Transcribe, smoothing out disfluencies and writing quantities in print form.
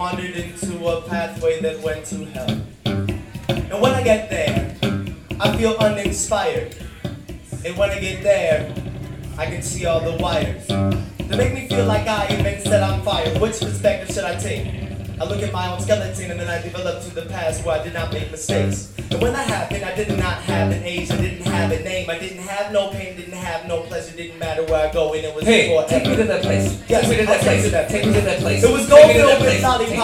Wandered into a pathway that went to hell. And when I get there, I feel uninspired. And when I get there, I can see all the wires. They make me feel like I have been set on fire. Which perspective should I take? I look at my own skeleton and then I develop to the past where I did not make mistakes. And when that happened, I did not have an age, I didn't have a name, I didn't have no pain, didn't have no pleasure, didn't matter where I go, and it was Hey, forever. take me to that place. Yes, Take me to I'll that take you place. to that Take me to that place. It was Take me to gold that filled with place. lollipops.